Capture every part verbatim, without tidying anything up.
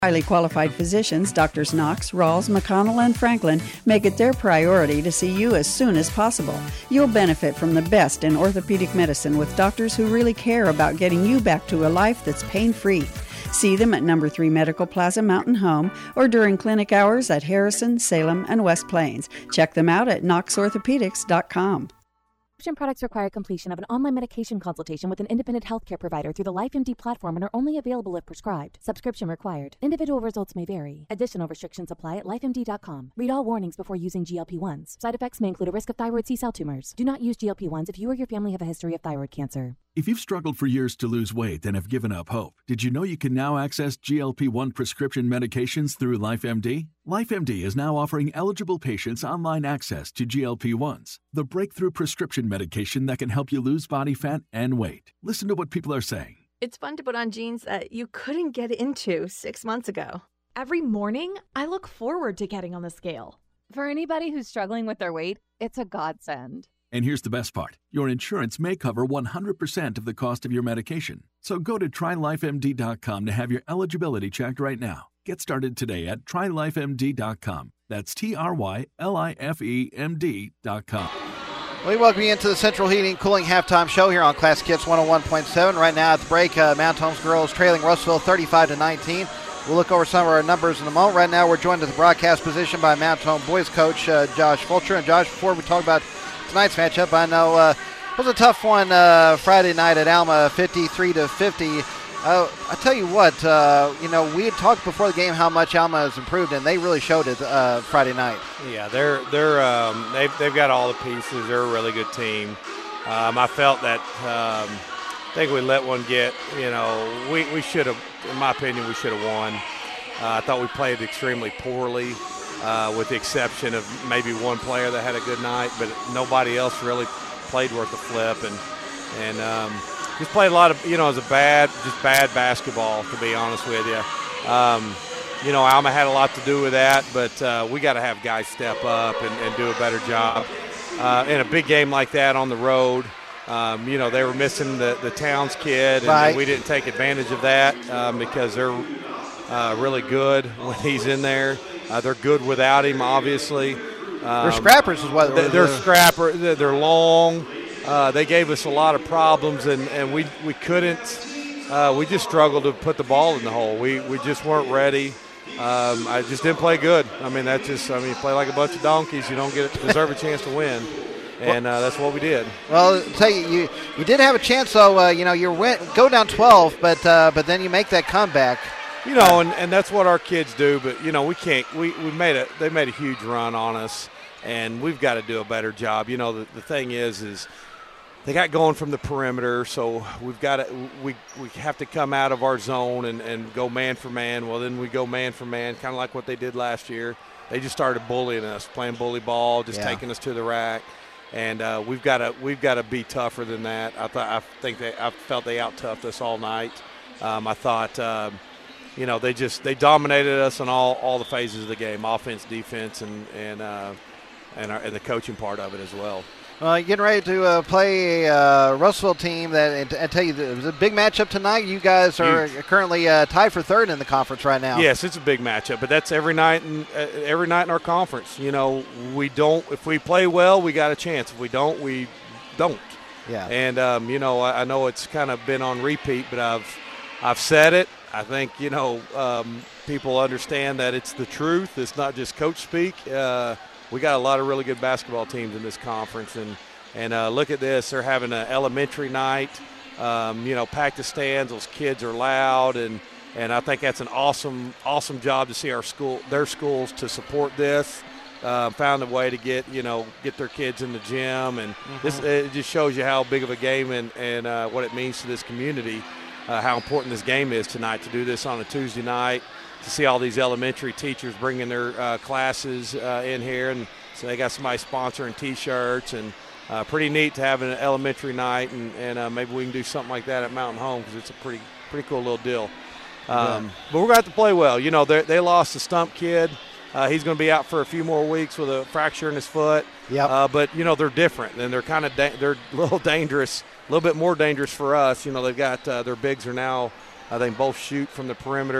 Highly qualified physicians, Doctors Knox, Rawls, McConnell, and Franklin, make it their priority to see you as soon as possible. You'll benefit from the best in orthopedic medicine with doctors who really care about getting you back to a life that's pain-free. See them at number three Medical Plaza Mountain Home or during clinic hours at Harrison, Salem, and West Plains. Check them out at knox orthopedics dot com. Prescription products require completion of an online medication consultation with an independent healthcare provider through the LifeMD platform and are only available if prescribed. Subscription required. Individual results may vary. Additional restrictions apply at life M D dot com. Read all warnings before using G L P one s. Side effects may include a risk of thyroid C-cell tumors. Do not use G L P one s if you or your family have a history of thyroid cancer. If you've struggled for years to lose weight and have given up hope, did you know you can now access G L P one prescription medications through LifeMD? LifeMD is now offering eligible patients online access to G L P ones, the breakthrough prescription medication that can help you lose body fat and weight. Listen to what people are saying. It's fun to put on jeans that you couldn't get into six months ago. Every morning, I look forward to getting on the scale. For anybody who's struggling with their weight, it's a godsend. And here's the best part. Your insurance may cover one hundred percent of the cost of your medication. So go to try life M D dot com to have your eligibility checked right now. Get started today at try life M D dot com. That's T R Y L I F E M D dot com. We welcome you into the Central Heating Cooling Halftime Show here on Classic Hits one oh one point seven. Right now at the break, uh, Mountain Homes girls trailing Russellville thirty-five to nineteen. We'll look over some of our numbers in a moment. Right now we're joined at the broadcast position by Mountain Home boys coach uh, Josh Fulcher. And Josh, before we talk about tonight's matchup, I know uh, it was a tough one uh, Friday night at Alma, fifty-three to fifty. Uh, I tell you what, uh, you know, we had talked before the game how much Alma has improved, and they really showed it uh, Friday night. Yeah, they're they're um, they've they've got all the pieces. They're a really good team. Um, I felt that um, I think we let one get. You know, we we should have, in my opinion, we should have won. Uh, I thought we played extremely poorly. Uh, with the exception of maybe one player that had a good night, but nobody else really played worth a flip, and and um, just played a lot of, you know, it was a bad, just bad basketball, to be honest with you. Um, you know, Alma had a lot to do with that, but uh, we got to have guys step up and, and do a better job. Uh, in a big game like that on the road, um, you know, they were missing the, the Towns kid, and, right. and we didn't take advantage of that um, because they're uh, really good when he's in there. Uh, they're good without him, obviously. Um, they're scrappers is what they're, they're scrapper. They're, they're long. Uh, they gave us a lot of problems, and, and we we couldn't. Uh, we just struggled to put the ball in the hole. We we just weren't ready. Um, I just didn't play good. I mean, that's just. I mean, you play like a bunch of donkeys. You don't get deserve a chance to win, and uh, that's what we did. Well, I'll tell you, you you did have a chance, though. Uh, you know, you went go down twelve, but uh, but then you make that comeback. You know, and, and that's what our kids do. But you know, we can't. We, we made a. They made a huge run on us, and we've got to do a better job. You know, the, the thing is, is they got going from the perimeter, so we've got to. We we have to come out of our zone and, and go man for man. Well, then we go man for man, kind of like what they did last year. They just started bullying us, playing bully ball, just yeah. taking us to the rack, and uh, we've got to we've got to be tougher than that. I thought I think they I felt they out toughed us all night. Um, I thought. Um, You know, they just they dominated us on all, all the phases of the game, offense, defense, and and uh, and, our, and the coaching part of it as well. Well, you're getting ready to uh, play a uh, Russellville team that, and I tell you, it was a big matchup tonight. You guys are Huge. currently uh, tied for third in the conference right now. Yes, it's a big matchup, but that's every night in uh, every night in our conference. You know, we don't. If we play well, we got a chance. If we don't, we don't. Yeah. And um, you know, I, I know it's kind of been on repeat, but I've I've said it. I think, you know, um, people understand that it's the truth. It's not just coach speak. Uh, we got a lot of really good basketball teams in this conference. And, and uh, look at this. They're having an elementary night. Um, you know, pack the stands. Those kids are loud. And, and I think that's an awesome, awesome job to see our school, their schools to support this. Uh, found a way to get, you know, get their kids in the gym. And mm-hmm. this it just shows you how big of a game and, and uh, what it means to this community. Uh, how important this game is tonight to do this on a Tuesday night, to see all these elementary teachers bringing their uh, classes uh, in here, and so they got somebody sponsoring T-shirts, and uh, pretty neat to have an elementary night, and, and uh, maybe we can do something like that at Mountain Home because it's a pretty pretty cool little deal. Um, yeah. But we're going to have to play well. You know, they lost the Stump kid. Uh, he's going to be out for a few more weeks with a fracture in his foot. Yep. Uh, but, you know, they're different, and they're kind of da- they're a little dangerous, a little bit more dangerous for us. You know, they've got uh, their bigs are now, I think, both shoot from the perimeter.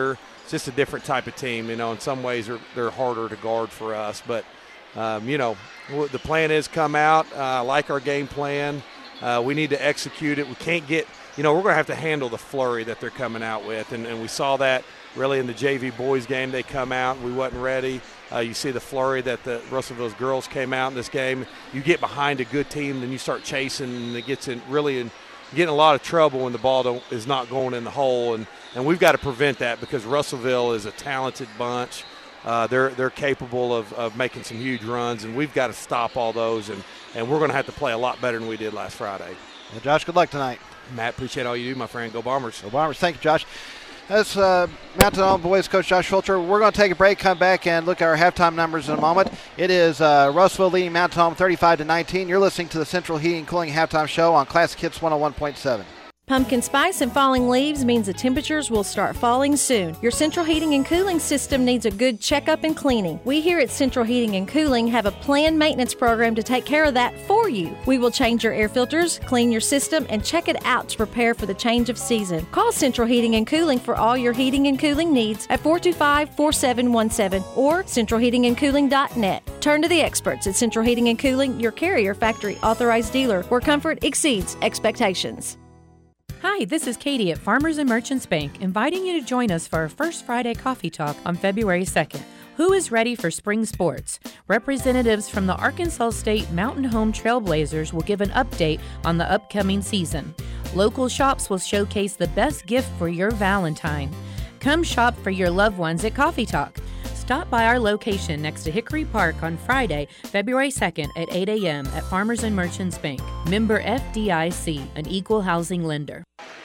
just a different type of team. You know, in some ways they're, they're harder to guard for us. But, um, you know, the plan is come out. I uh, like our game plan. Uh, we need to execute it. We can't get – you know, we're going to have to handle the flurry that they're coming out with. And, and we saw that really in the J V boys game. They come out and we wasn't ready. Uh, you see the flurry that the Russellville's girls came out in this game. You get behind a good team, then you start chasing, and it gets in really in getting a lot of trouble when the ball don't, is not going in the hole. And, and we've got to prevent that because Russellville is a talented bunch. Uh, they're they're capable of, of making some huge runs, and we've got to stop all those. And, and we're going to have to play a lot better than we did last Friday. Well, Josh, good luck tonight. Matt, appreciate all you do, my friend. Go Bombers. Go Bombers. Thank you, Josh. That's uh, Mountain Home boys coach Josh Fulcher. We're going to take a break, come back, and look at our halftime numbers in a moment. It is uh, Russellville leading Mountain Home thirty-five to nineteen. You're listening to the Central Heating and Cooling halftime show on Classic Hits one oh one point seven. Pumpkin spice and falling leaves means the temperatures will start falling soon. Your central heating and cooling system needs a good checkup and cleaning. We here at Central Heating and Cooling have a planned maintenance program to take care of that for you. We will change your air filters, clean your system, and check it out to prepare for the change of season. Call Central Heating and Cooling for all your heating and cooling needs at four two five, four seven one seven or central heating and cooling dot net. Turn to the experts at Central Heating and Cooling, your Carrier Factory authorized dealer, where comfort exceeds expectations. Hi, this is Katie at Farmers and Merchants Bank, inviting you to join us for our first Friday Coffee Talk on February second. Who is ready for spring sports? Representatives from the Arkansas State Mountain Home Trailblazers will give an update on the upcoming season. Local shops will showcase the best gift for your Valentine. Come shop for your loved ones at Coffee Talk. Stop by our location next to Hickory Park on Friday, February second at eight a.m. at Farmers and Merchants Bank. Member F D I C, an equal housing lender.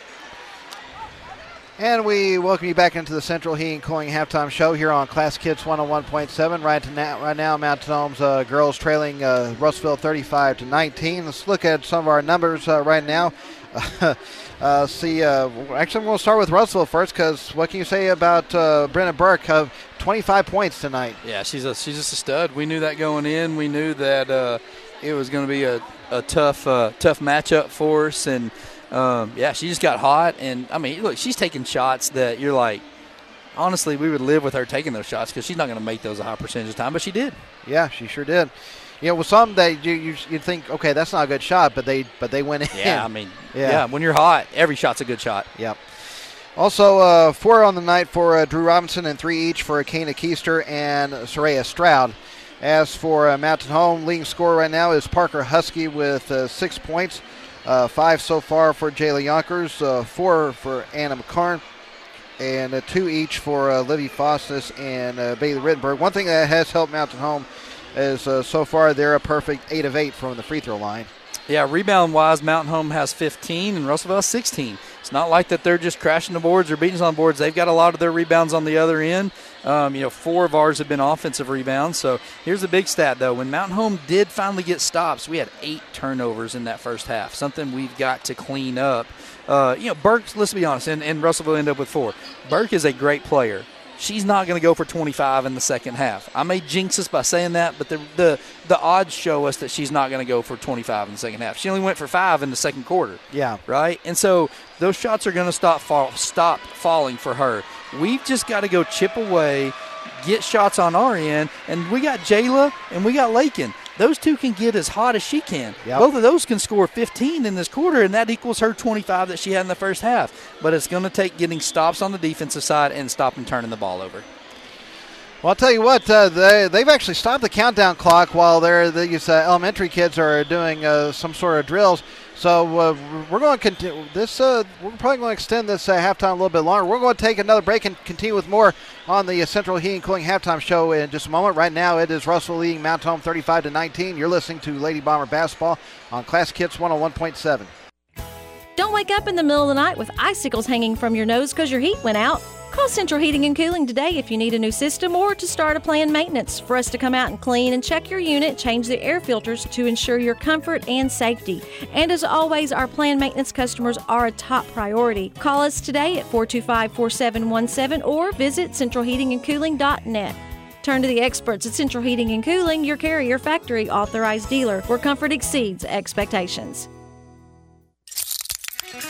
And we welcome you back into the Central Heating and Cooling halftime show here on Classic Hits one oh one point seven. Right, to now, right now, Mountain Home's uh, girls trailing uh, Russellville thirty-five to nineteen. Let's look at some of our numbers uh, right now. uh, see, uh, actually, I'm going to start with Russellville first because what can you say about uh, Brenna Burke? Uh, twenty-five points tonight. Yeah, she's a, she's just a stud. We knew that going in. We knew that uh, it was going to be a, a tough uh, tough matchup for us, and um, yeah, she just got hot. And I mean, look, she's taking shots that you're like, honestly, we would live with her taking those shots because she's not going to make those a high percentage of the time, but she did. Yeah, she sure did. You know, with some that you you you'd think, okay, that's not a good shot, but they but they went in. Yeah, I mean, yeah, yeah when you're hot, every shot's a good shot. Yep. Also, uh, four on the night for uh, Drew Robinson and three each for Kana Keister and Soraya Stroud. As for uh, Mountain Home, leading scorer right now is Parker Husky with uh, six points, uh, five so far for Jayla Yonkers, uh, four for Anna McCarn, and uh, two each for uh, Livy Fostis and uh, Bailey Rittenberg. One thing that has helped Mountain Home is uh, so far they're a perfect eight of eight from the free throw line. Yeah, rebound-wise, Mountain Home has fifteen and Russellville has sixteen. It's not like that they're just crashing the boards or beating us on boards. They've got a lot of their rebounds on the other end. Um, you know, four of ours have been offensive rebounds. So here's a big stat, though. When Mountain Home did finally get stops, we had eight turnovers in that first half, something we've got to clean up. Uh, you know, Burke, let's be honest, and, and Russellville ended up with four. Burke is a great player. She's not going to go for twenty-five in the second half. I may jinx us by saying that, but the the, the odds show us that she's not going to go for twenty-five in the second half. She only went for five in the second quarter. Yeah. Right? And so those shots are going to stop fall, stop falling for her. We've just got to go chip away, get shots on our end, and we got Jayla and we got Lakin. Those two can get as hot as she can. Yep. Both of those can score fifteen in this quarter, and that equals her twenty-five that she had in the first half. But it's going to take getting stops on the defensive side and stopping turning the ball over. Well, I'll tell you what, uh, they, they've actually stopped the countdown clock while they're, these uh, elementary kids are doing uh, some sort of drills. So uh, we're going to continue this. Uh, we're probably going to extend this uh, halftime a little bit longer. We're going to take another break and continue with more on the uh, Central Heating and Cooling halftime show in just a moment. Right now, it is Russell leading Mountain Home thirty-five to nineteen. You're listening to Lady Bomber basketball on Classic Hits one oh one point seven. Don't wake up in the middle of the night with icicles hanging from your nose because your heat went out. Call Central Heating and Cooling today if you need a new system or to start a planned maintenance. For us to come out and clean and check your unit, change the air filters to ensure your comfort and safety. And as always, our planned maintenance customers are a top priority. Call us today at four two five, four seven one seven or visit central heating and cooling dot net. Turn to the experts at Central Heating and Cooling, your Carrier Factory authorized dealer, where comfort exceeds expectations.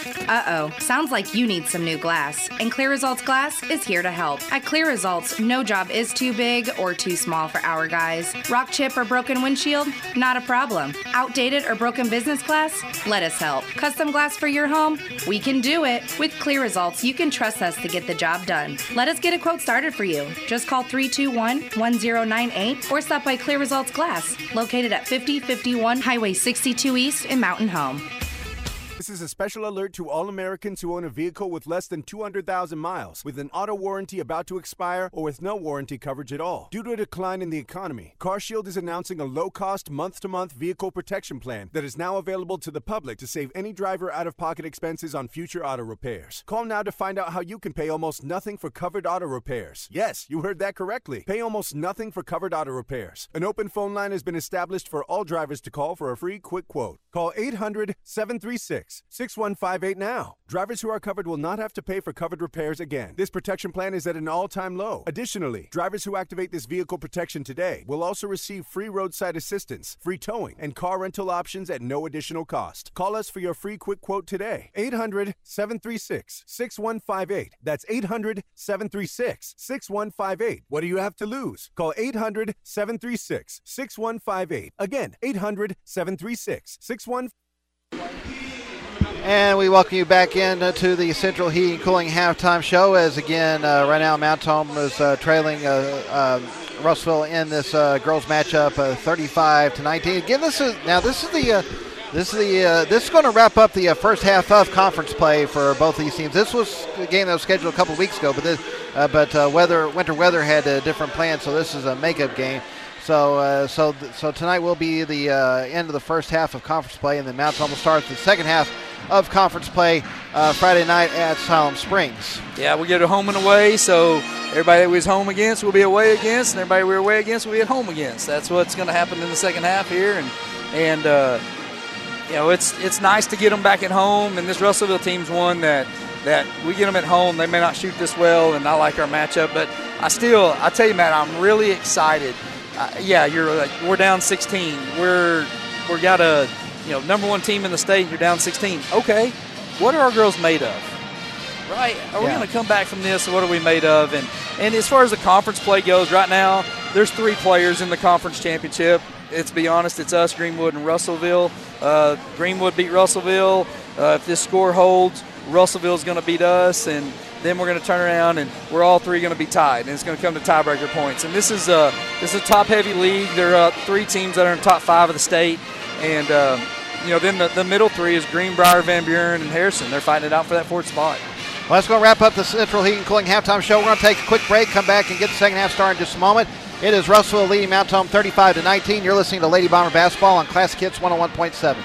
Uh-oh, sounds like you need some new glass, and Clear Results Glass is here to help. At Clear Results, no job is too big or too small for our guys. Rock chip or broken windshield? Not a problem. Outdated or broken business glass? Let us help. Custom glass for your home? We can do it. With Clear Results, you can trust us to get the job done. Let us get a quote started for you. Just call three two one, one zero nine eight or stop by Clear Results Glass, located at fifty fifty-one Highway sixty-two East in Mountain Home. This is a special alert to all Americans who own a vehicle with less than two hundred thousand miles, with an auto warranty about to expire, or with no warranty coverage at all. Due to a decline in the economy, CarShield is announcing a low-cost, month-to-month vehicle protection plan that is now available to the public to save any driver out-of-pocket expenses on future auto repairs. Call now to find out how you can pay almost nothing for covered auto repairs. Yes, you heard that correctly. Pay almost nothing for covered auto repairs. An open phone line has been established for all drivers to call for a free quick quote. Call eight hundred, seven three six, six one five eight now. Drivers who are covered will not have to pay for covered repairs again. This protection plan is at an all-time low. Additionally, drivers who activate this vehicle protection today will also receive free roadside assistance, free towing, and car rental options at no additional cost. Call us for your free quick quote today. eight hundred, seven three six, six one five eight. That's eight hundred, seven three six, six one five eight. What do you have to lose? Call eight hundred, seven three six, six one five eight. Again, eight hundred, seven three six, six one five eight. And we welcome you back into the Central Heating and Cooling halftime show as, again, uh, right now Mount Home is uh, trailing uh, uh, Russellville in this uh, girls matchup uh, thirty-five to nineteen. Again, this is now this is the uh, this is the uh, this is going to wrap up the uh, first half of conference play for both these teams. This was a game that was scheduled a couple weeks ago, but this, uh, but uh, weather winter weather had a different plan, so this is a makeup game. So, uh, so, so tonight will be the uh, end of the first half of conference play, and then Mount Home will start the second half of conference play uh, Friday night at Siloam Springs. Yeah, we get a home and away, so everybody that we was home against will be away against, and everybody we were away against will be at home against. That's what's going to happen in the second half here, and and uh, you know it's it's nice to get them back at home. And this Russellville team's one that that we get them at home. They may not shoot this well, and I like our matchup, but I still, I tell you, Matt, I'm really excited. Uh, yeah, you're like, we're down sixteen. We're we got a you know number one team in the state. You're down sixteen. Okay, what are our girls made of? Right? Are we yeah. going to come back from this? What are we made of? And and as far as the conference play goes, right now there's three players in the conference championship. It's be honest, it's us, Greenwood, and Russellville. Uh, Greenwood beat Russellville. Uh, if this score holds, Russellville's going to beat us, and then we're going to turn around and we're all three going to be tied, and it's going to come to tiebreaker points. And this is a this is a top-heavy league. There are three teams that are in the top five of the state, and uh, you know then the, the middle three is Greenbrier, Van Buren, and Harrison. They're fighting it out for that fourth spot. Well, that's going to wrap up the Central Heating and Cooling halftime show. We're going to take a quick break, come back, and get the second half started in just a moment. It is Russellville leading Mount Home thirty-five to nineteen. You're listening to Lady Bomber Basketball on Classic Hits one oh one point seven.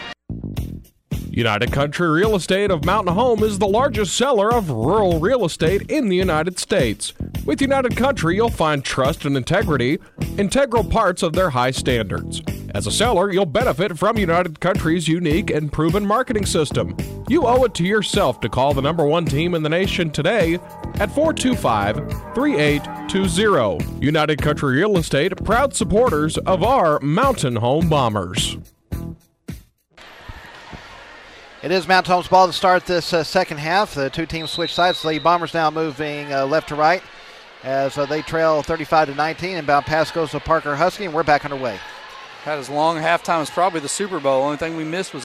United Country Real Estate of Mountain Home is the largest seller of rural real estate in the United States. With United Country, you'll find trust and integrity, integral parts of their high standards. As a seller, you'll benefit from United Country's unique and proven marketing system. You owe it to yourself to call the number one team in the nation today at four two five, three eight two zero. United Country Real Estate, proud supporters of our Mountain Home Bombers. It is Mount Home's ball to start this uh, second half. The two teams switch sides. The Bombers now moving uh, left to right as uh, they trail thirty-five to nineteen. Inbound pass goes to Parker Husky, and we're back underway. Had as long a halftime as probably the Super Bowl. Only thing we missed was